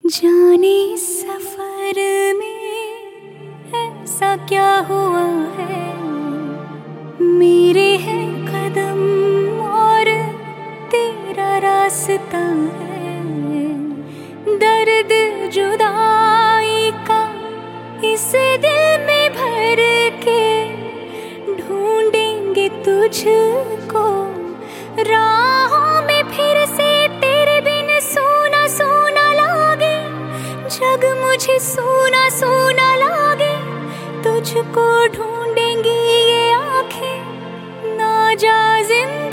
जाने इस सफर में ऐसा क्या हुआ है, मेरे हैं कदम और तेरा रास्ता है। दर्द जुदाई का इस दिल में भर के ढूंढेंगे तुझको राहों में फिर से। तेरे बिन सोना सोना लागे, जग मुझे सोना सोना लागे। तुझको ढूंढेंगी ये आंखें ना जा जिंदगी।